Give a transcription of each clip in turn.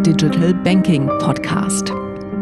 Digital Banking Podcast.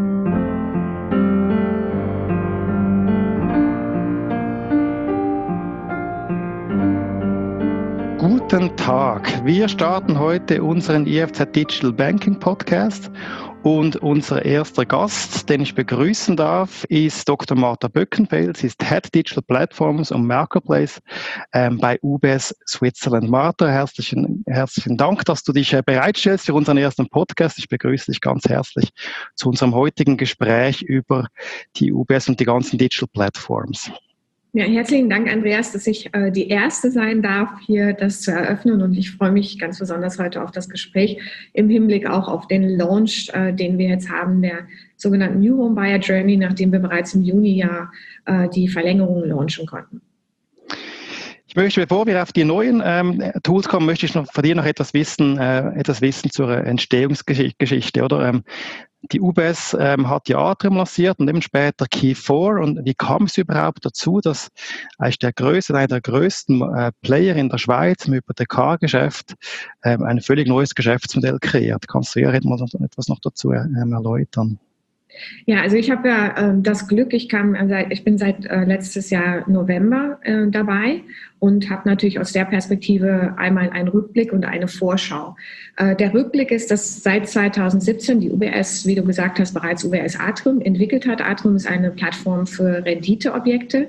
Guten Tag, wir starten heute unseren IFZ Digital Banking Podcast und unser erster Gast, den ich begrüßen darf, ist Dr. Martha Böckenfeld. Sie ist Head Digital Platforms und Marketplace bei UBS Switzerland. Martha, herzlichen Dank, dass du dich bereitstellst für unseren ersten Podcast. Ich begrüße dich ganz herzlich zu unserem heutigen Gespräch über die UBS und die ganzen Digital Platforms. Ja, herzlichen Dank, Andreas, dass ich die Erste sein darf, hier das zu eröffnen. Und ich freue mich ganz besonders heute auf das Gespräch im Hinblick auch auf den Launch, den wir jetzt haben, der sogenannten New Home Buyer Journey, nachdem wir bereits im Juni die Verlängerung launchen konnten. Ich möchte, bevor wir auf die neuen Tools kommen, möchte ich noch von dir noch etwas wissen zur Entstehungsgeschichte, oder? Die UBS hat ja Atrium lanciert und eben später Key4. Und wie kam es überhaupt dazu, dass eigentlich einer der größten Player in der Schweiz im Hypothekargeschäft ein völlig neues Geschäftsmodell kreiert? Kannst du ja etwas noch dazu erläutern? Ja, also ich habe ja das Glück, ich bin seit letztes Jahr November dabei und habe natürlich aus der Perspektive einmal einen Rückblick und eine Vorschau. Der Rückblick ist, dass seit 2017 die UBS, wie du gesagt hast, bereits UBS Atrium entwickelt hat. Atrium ist eine Plattform für Renditeobjekte.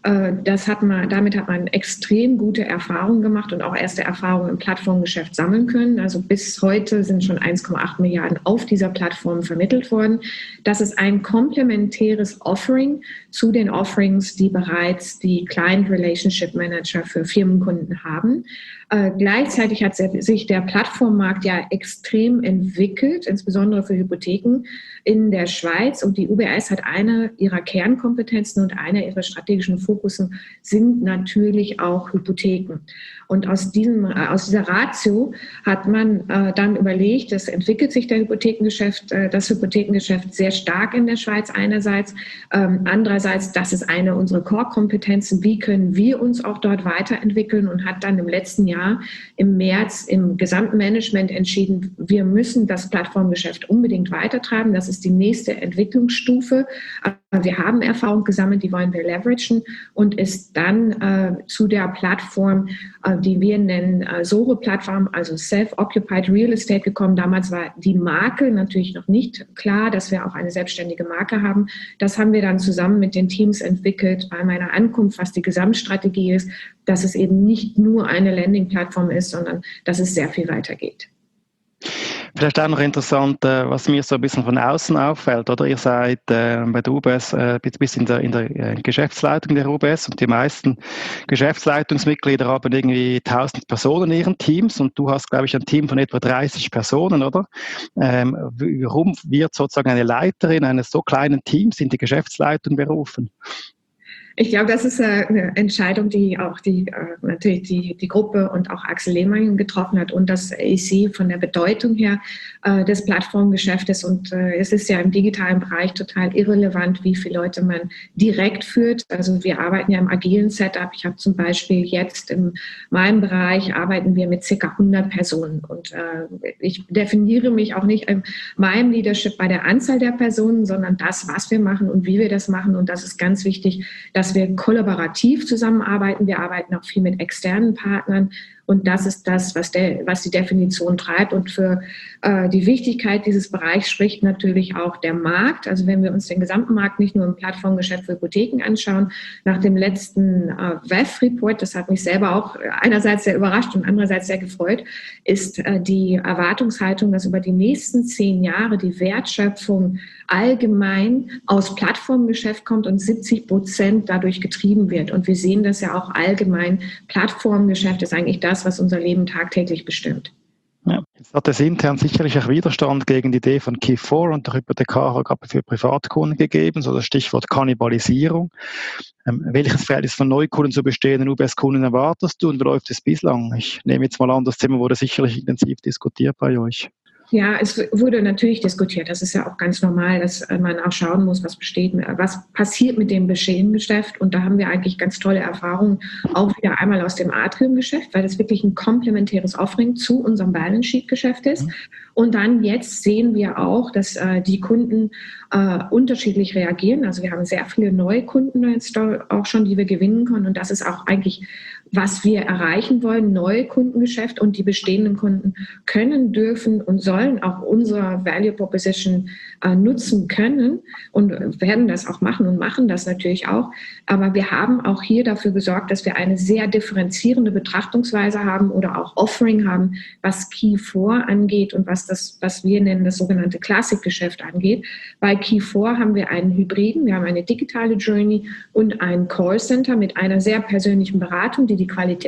Damit hat man extrem gute Erfahrungen gemacht und auch erste Erfahrungen im Plattformgeschäft sammeln können. Also bis heute sind schon 1,8 Milliarden auf dieser Plattform vermittelt worden. Das ist ein komplementäres Offering zu den Offerings, die bereits die Client Relationship Manager für Firmenkunden haben. Gleichzeitig hat sich der Plattformmarkt ja extrem entwickelt, insbesondere für Hypotheken in der Schweiz. Und die UBS hat eine ihrer Kernkompetenzen und einer ihrer strategischen Fokussen sind natürlich auch Hypotheken. Und aus dieser Ratio hat man dann überlegt, das entwickelt sich das Hypothekengeschäft sehr stark in der Schweiz einerseits. Andererseits, das ist eine unserer Core-Kompetenzen. Wie können wir uns auch dort weiterentwickeln? Und hat dann im letzten Jahr im März im gesamten Management entschieden, wir müssen das Plattformgeschäft unbedingt weitertreiben. Das ist die nächste Entwicklungsstufe. Wir haben Erfahrung gesammelt, die wollen wir leveragen und ist dann zu der Plattform, die wir nennen SORE-Plattform, also Self-Occupied Real Estate gekommen. Damals war die Marke natürlich noch nicht klar, dass wir auch eine selbstständige Marke haben. Das haben wir dann zusammen mit den Teams entwickelt bei meiner Ankunft, was die Gesamtstrategie ist, dass es eben nicht nur eine Landing-Plattform ist, sondern dass es sehr viel weiter geht. Vielleicht auch noch interessant, was mir so ein bisschen von außen auffällt, oder? Ihr seid bei der UBS bis in der Geschäftsleitung der UBS und die meisten Geschäftsleitungsmitglieder haben irgendwie 1000 Personen in ihren Teams und du hast, glaube ich, ein Team von etwa 30 Personen, oder? Warum wird sozusagen eine Leiterin eines so kleinen Teams in die Geschäftsleitung berufen? Ich glaube, das ist eine Entscheidung, die auch natürlich die Gruppe und auch Axel Lehmann getroffen hat und das AC von der Bedeutung her des Plattformgeschäftes. Und es ist ja im digitalen Bereich total irrelevant, wie viele Leute man direkt führt. Also wir arbeiten ja im agilen Setup. Ich habe zum Beispiel jetzt in meinem Bereich arbeiten wir mit ca. 100 Personen. Und ich definiere mich auch nicht in meinem Leadership bei der Anzahl der Personen, sondern das, was wir machen und wie wir das machen. Und das ist ganz wichtig, dass wir kollaborativ zusammenarbeiten. Wir arbeiten auch viel mit externen Partnern. Und das ist das, was die Definition treibt. Und für die Wichtigkeit dieses Bereichs spricht natürlich auch der Markt. Also wenn wir uns den gesamten Markt nicht nur im Plattformgeschäft für Hypotheken anschauen, nach dem letzten WEF-Report, das hat mich selber auch einerseits sehr überrascht und andererseits sehr gefreut, ist die Erwartungshaltung, dass über die nächsten 10 Jahre die Wertschöpfung allgemein aus Plattformgeschäft kommt und 70% dadurch getrieben wird. Und wir sehen das ja auch allgemein. Plattformgeschäft ist eigentlich das, was unser Leben tagtäglich bestimmt. Ja, jetzt hat es intern sicherlich auch Widerstand gegen die Idee von Key4 und der Hypothekarabgabe für Privatkunden gegeben, so das Stichwort Kannibalisierung. Welches Verhältnis von Neukunden zu bestehenden UBS-Kunden erwartest du und wie läuft es bislang? Ich nehme jetzt mal an, das Thema wurde sicherlich intensiv diskutiert bei euch. Ja, es wurde natürlich diskutiert. Das ist ja auch ganz normal, dass man auch schauen muss, was passiert mit dem bestehenden Geschäft. Und da haben wir eigentlich ganz tolle Erfahrungen, auch wieder einmal aus dem Atrium-Geschäft, weil das wirklich ein komplementäres Offering zu unserem Balance-Sheet-Geschäft ist. Und dann jetzt sehen wir auch, dass die Kunden unterschiedlich reagieren. Also wir haben sehr viele neue Kunden jetzt auch schon, die wir gewinnen können. Und das ist auch eigentlich, was wir erreichen wollen, neue Kundengeschäft. Und die bestehenden Kunden können, dürfen und sollen auch unsere Value Proposition nutzen können und werden das auch machen und machen das natürlich auch. Aber wir haben auch hier dafür gesorgt, dass wir eine sehr differenzierende Betrachtungsweise haben oder auch Offering haben, was Key4 angeht und was wir nennen, das sogenannte Klassikgeschäft angeht. Bei Key4 haben wir einen Hybriden, wir haben eine digitale Journey und ein Callcenter mit einer sehr persönlichen Beratung, die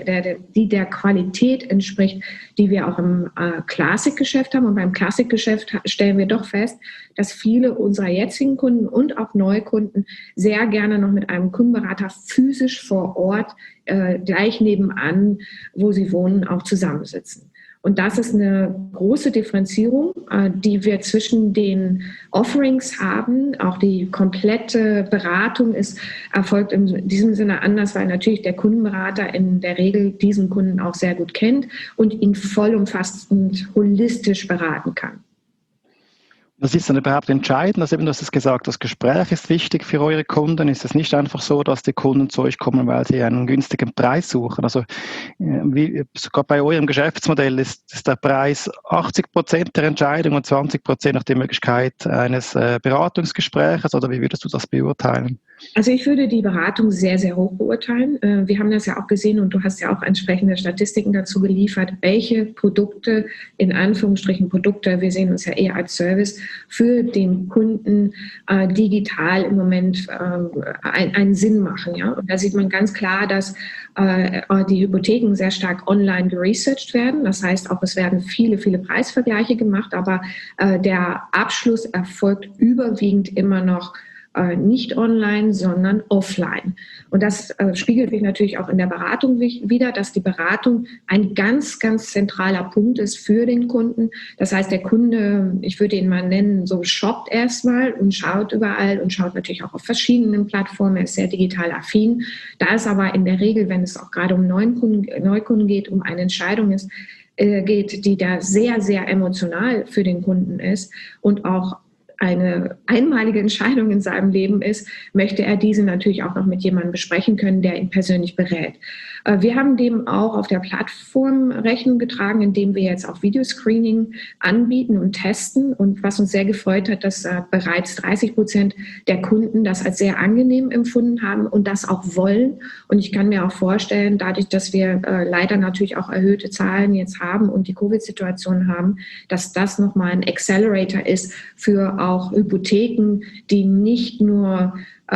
der Qualität entspricht, die wir auch im Klassikgeschäft haben. Und beim Klassikgeschäft stellen wir doch fest, dass viele unserer jetzigen Kunden und auch Neukunden sehr gerne noch mit einem Kundenberater physisch vor Ort gleich nebenan, wo sie wohnen, auch zusammensitzen. Und das ist eine große Differenzierung, die wir zwischen den Offerings haben. Auch die komplette Beratung erfolgt in diesem Sinne anders, weil natürlich der Kundenberater in der Regel diesen Kunden auch sehr gut kennt und ihn vollumfassend holistisch beraten kann. Was ist dann überhaupt entscheidend? Also eben, du hast es gesagt, das Gespräch ist wichtig für eure Kunden. Ist es nicht einfach so, dass die Kunden zu euch kommen, weil sie einen günstigen Preis suchen? Also sogar bei eurem Geschäftsmodell ist der Preis 80% der Entscheidung und 20% nach der Möglichkeit eines Beratungsgespräches, oder wie würdest du das beurteilen? Also ich würde die Beratung sehr, sehr hoch beurteilen. Wir haben das ja auch gesehen und du hast ja auch entsprechende Statistiken dazu geliefert, welche Produkte, in Anführungsstrichen Produkte, wir sehen uns ja eher als Service, für den Kunden digital im Moment einen Sinn machen. Ja? Und da sieht man ganz klar, dass die Hypotheken sehr stark online geresearched werden. Das heißt auch, es werden viele, viele Preisvergleiche gemacht, aber der Abschluss erfolgt überwiegend immer noch nicht online, sondern offline. Und das spiegelt sich natürlich auch in der Beratung wider, dass die Beratung ein ganz, ganz zentraler Punkt ist für den Kunden. Das heißt, der Kunde, ich würde ihn mal nennen, so shoppt erstmal und schaut überall und schaut natürlich auch auf verschiedenen Plattformen. Er ist sehr digital affin. Da ist aber in der Regel, wenn es auch gerade um Neukunden geht, um eine Entscheidung geht, die da sehr, sehr emotional für den Kunden ist und auch eine einmalige Entscheidung in seinem Leben ist, möchte er diese natürlich auch noch mit jemandem besprechen können, der ihn persönlich berät. Wir haben dem auch auf der Plattform Rechnung getragen, indem wir jetzt auch Videoscreening anbieten und testen. Und was uns sehr gefreut hat, dass bereits 30% der Kunden das als sehr angenehm empfunden haben und das auch wollen. Und ich kann mir auch vorstellen, dadurch, dass wir leider natürlich auch erhöhte Zahlen jetzt haben und die Covid-Situation haben, dass das nochmal ein Accelerator ist für auch Hypotheken, die nicht nur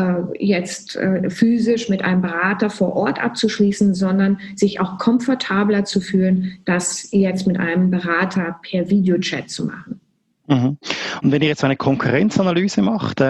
jetzt physisch mit einem Berater vor Ort abzuschließen, sondern sich auch komfortabler zu fühlen, das jetzt mit einem Berater per Videochat zu machen. Mhm. Und wenn ihr jetzt eine Konkurrenzanalyse macht,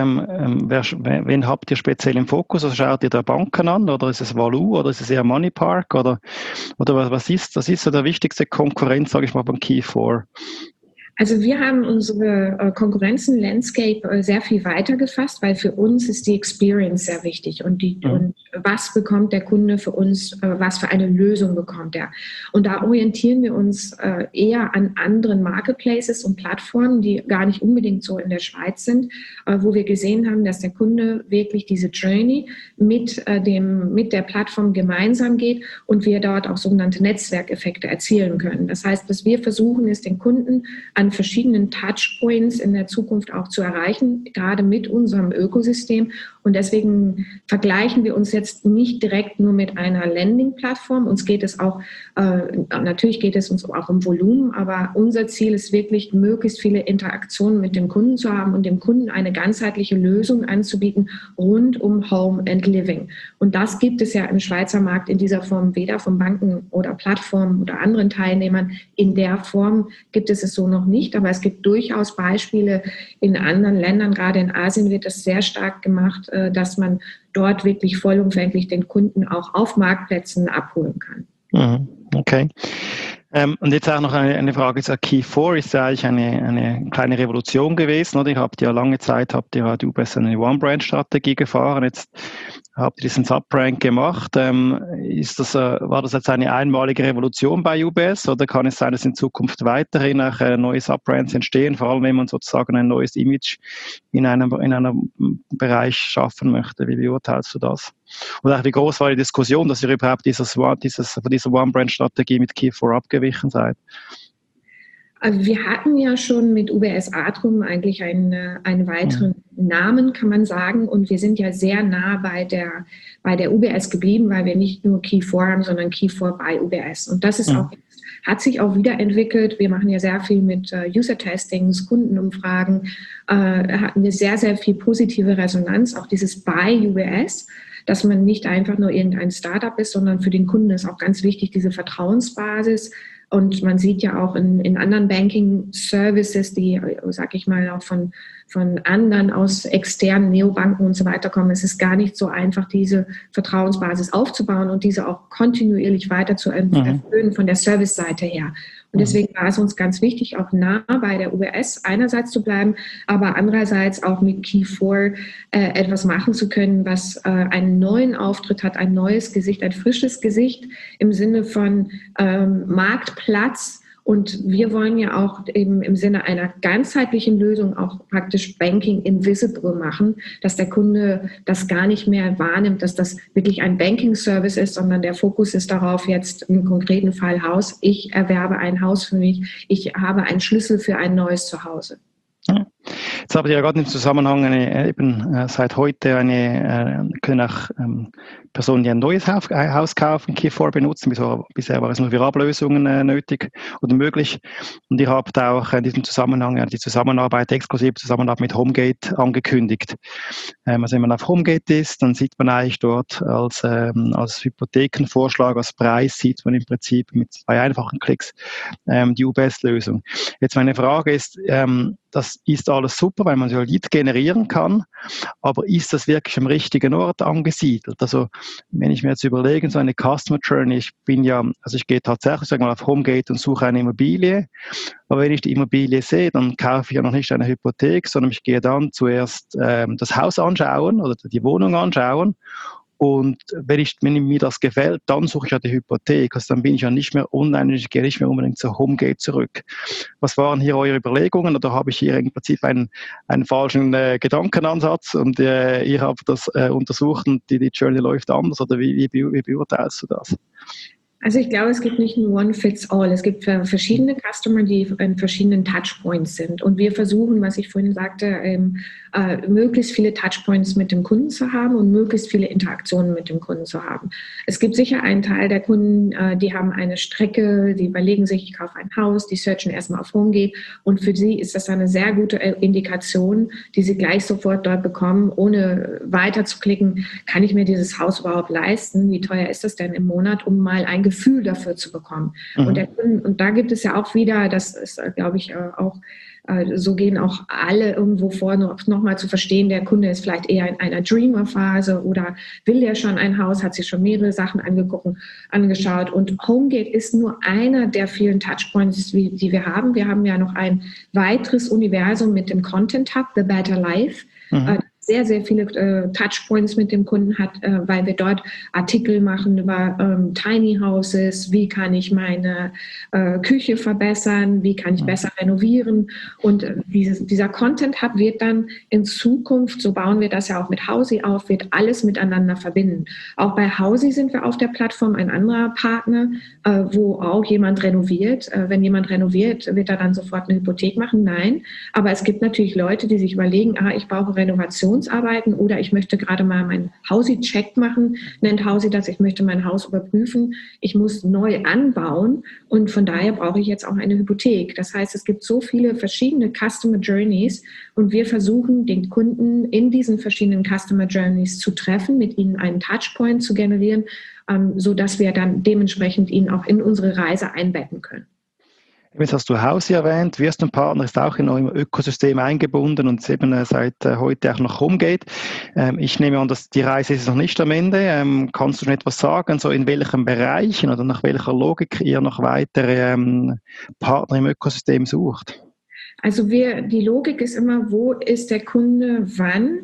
wen habt ihr speziell im Fokus? Also schaut ihr da Banken an oder ist es Value oder ist es eher Moneypark oder was ist so der wichtigste Konkurrent, sage ich mal, beim Key4? Also wir haben unsere Konkurrenzen-Landscape sehr viel weiter gefasst, weil für uns ist die Experience sehr wichtig und was bekommt der Kunde für uns, was für eine Lösung bekommt er. Und da orientieren wir uns eher an anderen Marketplaces und Plattformen, die gar nicht unbedingt so in der Schweiz sind, wo wir gesehen haben, dass der Kunde wirklich diese Journey mit der Plattform gemeinsam geht und wir dort auch sogenannte Netzwerkeffekte erzielen können. Das heißt, was wir versuchen, ist den Kunden an verschiedenen Touchpoints in der Zukunft auch zu erreichen, gerade mit unserem Ökosystem. Und deswegen vergleichen wir uns jetzt nicht direkt nur mit einer Landing-Plattform. Uns geht es auch, natürlich geht es uns auch um Volumen, aber unser Ziel ist wirklich, möglichst viele Interaktionen mit dem Kunden zu haben und dem Kunden eine ganzheitliche Lösung anzubieten rund um Home and Living. Und das gibt es ja im Schweizer Markt in dieser Form weder von Banken oder Plattformen oder anderen Teilnehmern. In der Form gibt es so noch nicht, aber es gibt durchaus Beispiele in anderen Ländern, gerade in Asien wird das sehr stark gemacht, dass man dort wirklich vollumfänglich den Kunden auch auf Marktplätzen abholen kann. Okay. Und jetzt auch noch eine Frage, Key4 ist ja eigentlich eine kleine Revolution gewesen, oder? Lange Zeit habt ihr UBS eine One-Brand-Strategie gefahren, jetzt habt ihr diesen Subbrand gemacht. War das jetzt eine einmalige Revolution bei UBS oder kann es sein, dass in Zukunft weiterhin auch neue Subbrands entstehen, vor allem wenn man sozusagen ein neues Image in einem Bereich schaffen möchte? Wie beurteilst du das? Und auch wie groß war die Diskussion, dass ihr überhaupt von dieser One-Brand-Strategie mit Key4 abgewichen seid? Also wir hatten ja schon mit UBS Atrium eigentlich einen weiteren Namen, kann man sagen. Und wir sind ja sehr nah bei der UBS geblieben, weil wir nicht nur Key4 haben, sondern Key4 bei UBS. Und das ist hat sich auch wiederentwickelt. Wir machen ja sehr viel mit User-Testings, Kundenumfragen. Hatten wir sehr, sehr viel positive Resonanz, auch dieses bei UBS, dass man nicht einfach nur irgendein Startup ist, sondern für den Kunden ist auch ganz wichtig, diese Vertrauensbasis. Und man sieht ja auch in anderen Banking-Services, die, sag ich mal, auch von anderen aus externen Neobanken und so weiter kommen, es ist gar nicht so einfach, diese Vertrauensbasis aufzubauen und diese auch kontinuierlich weiter zu erhöhen von der Service-Seite her. Und deswegen war es uns ganz wichtig, auch nah bei der UBS einerseits zu bleiben, aber andererseits auch mit Key4 etwas machen zu können, was einen neuen Auftritt hat, ein neues Gesicht, ein frisches Gesicht im Sinne von Marktplatz. Und wir wollen ja auch eben im Sinne einer ganzheitlichen Lösung auch praktisch Banking invisible machen, dass der Kunde das gar nicht mehr wahrnimmt, dass das wirklich ein Banking-Service ist, sondern der Fokus ist darauf jetzt im konkreten Fall Haus. Ich erwerbe ein Haus für mich. Ich habe einen Schlüssel für ein neues Zuhause. Ja. Jetzt habt ihr ja gerade im Zusammenhang seit heute können auch Personen, die ein neues Haus kaufen, Key4 benutzen. Bisher war es nur für Ablösungen nötig oder möglich. Und ihr habt auch in diesem Zusammenhang die exklusive Zusammenarbeit mit Homegate angekündigt. Also wenn man auf Homegate ist, dann sieht man eigentlich dort als Hypothekenvorschlag, als Preis sieht man im Prinzip mit 2 einfachen Klicks die UBS-Lösung. Jetzt meine Frage ist, das ist alles super, weil man so ein Lead generieren kann, aber ist das wirklich am richtigen Ort angesiedelt? Also wenn ich mir jetzt überlege, so eine Customer Journey, ich gehe tatsächlich, sag mal, auf Homegate und suche eine Immobilie, aber wenn ich die Immobilie sehe, dann kaufe ich ja noch nicht eine Hypothek, sondern ich gehe dann zuerst das Haus anschauen oder die Wohnung anschauen. Und wenn mir das gefällt, dann suche ich ja die Hypothek. Also dann bin ich ja nicht mehr online und ich gehe nicht mehr unbedingt zur Homegate zurück. Was waren hier eure Überlegungen? Oder habe ich hier im Prinzip einen falschen Gedankenansatz und ihr habt das untersucht und die Journey läuft anders? Oder wie beurteilst du das? Also ich glaube, es gibt nicht nur One Fits All. Es gibt verschiedene Customer, die in verschiedenen Touchpoints sind. Und wir versuchen, was ich vorhin sagte, möglichst viele Touchpoints mit dem Kunden zu haben und möglichst viele Interaktionen mit dem Kunden zu haben. Es gibt sicher einen Teil der Kunden, die haben eine Strecke, die überlegen sich, ich kaufe ein Haus, die searchen erstmal auf Homegate und für sie ist das eine sehr gute Indikation, die sie gleich sofort dort bekommen, ohne weiter zu klicken, kann ich mir dieses Haus überhaupt leisten? Wie teuer ist das denn im Monat, um mal ein Gefühl dafür zu bekommen? Und da gibt es ja auch wieder, das ist, glaube ich, auch so gehen auch alle irgendwo vor, noch mal zu verstehen, der Kunde ist vielleicht eher in einer Dreamer-Phase oder will ja schon ein Haus, hat sich schon mehrere Sachen angeschaut. Und Homegate ist nur einer der vielen Touchpoints, die wir haben. Wir haben ja noch ein weiteres Universum mit dem Content Hub, The Better Life. Sehr, sehr viele Touchpoints mit dem Kunden hat, weil wir dort Artikel machen über Tiny Houses, wie kann ich meine Küche verbessern, wie kann ich besser renovieren und dieser Content Hub wird dann in Zukunft, so bauen wir das ja auch mit Housi auf, wird alles miteinander verbinden. Auch bei Housi sind wir auf der Plattform ein anderer Partner, wo auch jemand renoviert. Wenn jemand renoviert, wird er dann sofort eine Hypothek machen? Nein, aber es gibt natürlich Leute, die sich überlegen, ich brauche Renovationsarbeiten oder ich möchte gerade mal meinen Housi-Check machen, nennt Housi das, ich möchte mein Haus überprüfen, ich muss neu anbauen und von daher brauche ich jetzt auch eine Hypothek. Das heißt, es gibt so viele verschiedene Customer Journeys und wir versuchen, den Kunden in diesen verschiedenen Customer Journeys zu treffen, mit ihnen einen Touchpoint zu generieren, sodass wir dann dementsprechend ihn auch in unsere Reise einbetten können. Jetzt hast du Housi erwähnt, Wirsten Partner ist auch in eurem Ökosystem eingebunden und eben seit heute auch noch Homegate. Ich nehme an, dass die Reise ist noch nicht am Ende. Kannst du schon etwas sagen, so in welchen Bereichen oder nach welcher Logik ihr noch weitere Partner im Ökosystem sucht? Also die Logik ist immer, wo ist der Kunde wann?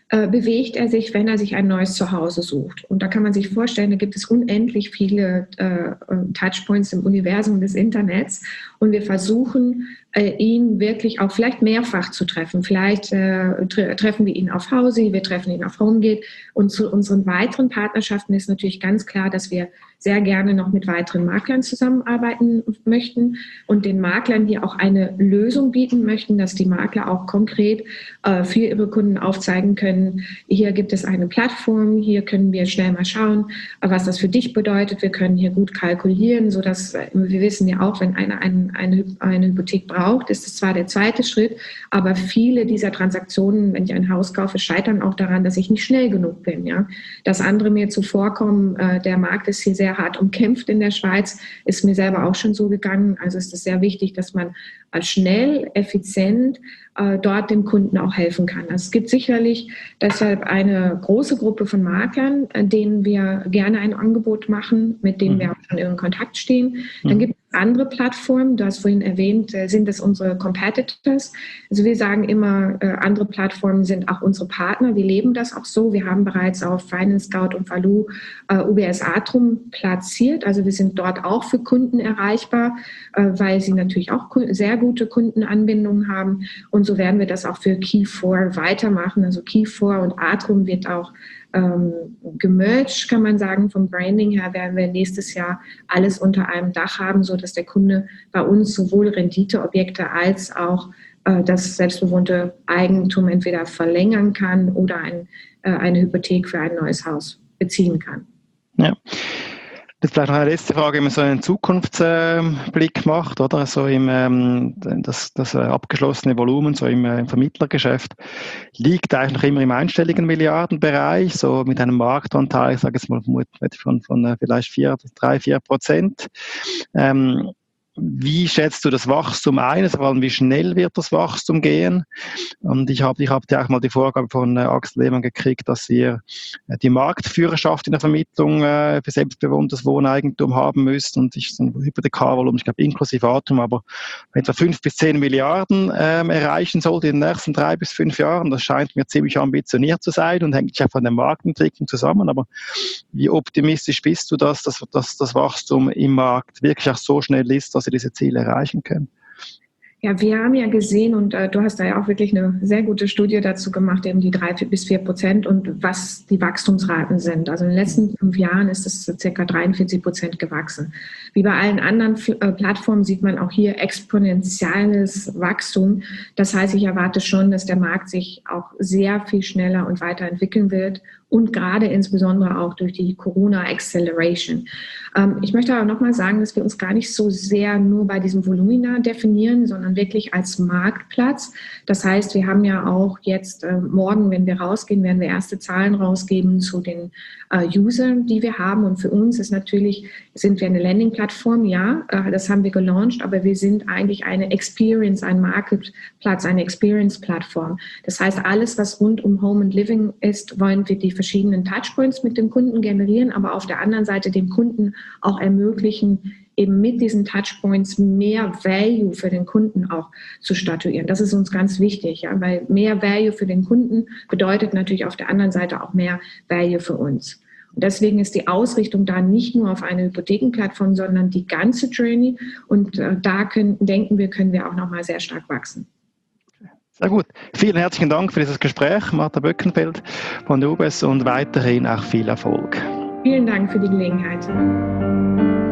bewegt er sich, wenn er sich ein neues Zuhause sucht. Und da kann man sich vorstellen, da gibt es unendlich viele Touchpoints im Universum des Internets. Und wir versuchen, ihn wirklich auch vielleicht mehrfach zu treffen. Vielleicht treffen wir ihn auf Hausi, wir treffen ihn auf HomeGate. Und zu unseren weiteren Partnerschaften ist natürlich ganz klar, dass wir sehr gerne noch mit weiteren Maklern zusammenarbeiten möchten und den Maklern hier auch eine Lösung bieten möchten, dass die Makler auch konkret für ihre Kunden aufzeigen können, hier gibt es eine Plattform, hier können wir schnell mal schauen, was das für dich bedeutet. Wir können hier gut kalkulieren, sodass wir wissen ja auch, wenn einer eine Hypothek braucht, ist es zwar der zweite Schritt, aber viele dieser Transaktionen, wenn ich ein Haus kaufe, scheitern auch daran, dass ich nicht schnell genug bin. Ja? Dass andere mir zuvorkommen, der Markt ist hier sehr hart umkämpft in der Schweiz, ist mir selber auch schon so gegangen. Also ist es sehr wichtig, dass man schnell, effizient dort dem Kunden auch helfen kann. Also es gibt sicherlich deshalb eine große Gruppe von Maklern, denen wir gerne ein Angebot machen, mit denen wir auch schon in Kontakt stehen. Dann gibt es andere Plattformen, du hast vorhin erwähnt, sind es unsere Competitors. Also wir sagen immer, andere Plattformen sind auch unsere Partner. Wir leben das auch so. Wir haben bereits auf Finance Scout und Value UBS Atrum platziert. Also wir sind dort auch für Kunden erreichbar, weil sie natürlich auch sehr gute Kundenanbindungen haben. Und so werden wir das auch für Key4 weitermachen. Also Key4 und Atrum wird auch gemerged, kann man sagen, vom Branding her werden wir nächstes Jahr alles unter einem Dach haben, sodass der Kunde bei uns sowohl Renditeobjekte als auch das selbstbewohnte Eigentum entweder verlängern kann oder eine Hypothek für ein neues Haus beziehen kann. Ja. Das ist vielleicht noch eine letzte Frage, wenn man so einen Zukunftsblick macht, oder? So das abgeschlossene Volumen, so im Vermittlergeschäft, liegt eigentlich noch immer im einstelligen Milliardenbereich, so mit einem Marktanteil, ich sage jetzt mal von vielleicht 3-4%. Wie schätzt du das Wachstum ein? Also vor allem, wie schnell wird das Wachstum gehen? Und ich habe ja auch mal die Vorgabe von Axel Lehmann gekriegt, dass ihr die Marktführerschaft in der Vermittlung für selbstbewohntes Wohneigentum haben müsst und ich so ein Hypothekarvolumen, ich glaube inklusive Atem, aber etwa 5 bis 10 Milliarden erreichen sollte in den nächsten 3 bis 5 Jahren. Das scheint mir ziemlich ambitioniert zu sein und hängt ja von der Marktentwicklung zusammen. Aber wie optimistisch bist du, dass das Wachstum im Markt wirklich auch so schnell ist, dass diese Ziele erreichen können? Ja, wir haben ja gesehen, und du hast da ja auch wirklich eine sehr gute Studie dazu gemacht, eben die 3-4% und was die Wachstumsraten sind. Also in den letzten 5 Jahren ist es ca. 43% gewachsen. Wie bei allen anderen Plattformen sieht man auch hier exponentielles Wachstum. Das heißt, ich erwarte schon, dass der Markt sich auch sehr viel schneller und weiterentwickeln wird und gerade insbesondere auch durch die Corona-Acceleration. Ich möchte aber nochmal sagen, dass wir uns gar nicht so sehr nur bei diesem Volumina definieren, sondern wirklich als Marktplatz. Das heißt, wir haben ja auch jetzt morgen, wenn wir rausgehen, werden wir erste Zahlen rausgeben zu den Usern, die wir haben. Und für uns ist natürlich, sind wir eine Landing-Plattform, ja, das haben wir gelauncht, aber wir sind eigentlich eine Experience, ein Marketplatz, eine Experience-Plattform. Das heißt, alles, was rund um Home and Living ist, wollen wir die verschiedenen Touchpoints mit dem Kunden generieren, aber auf der anderen Seite dem Kunden auch ermöglichen, eben mit diesen Touchpoints mehr Value für den Kunden auch zu statuieren. Das ist uns ganz wichtig, ja, weil mehr Value für den Kunden bedeutet natürlich auf der anderen Seite auch mehr Value für uns. Und deswegen ist die Ausrichtung da nicht nur auf eine Hypothekenplattform, sondern die ganze Journey. Und denken wir, können wir auch nochmal sehr stark wachsen. Sehr gut. Vielen herzlichen Dank für dieses Gespräch, Martha Böckenfeld von der UBS, und weiterhin auch viel Erfolg. Vielen Dank für die Gelegenheit.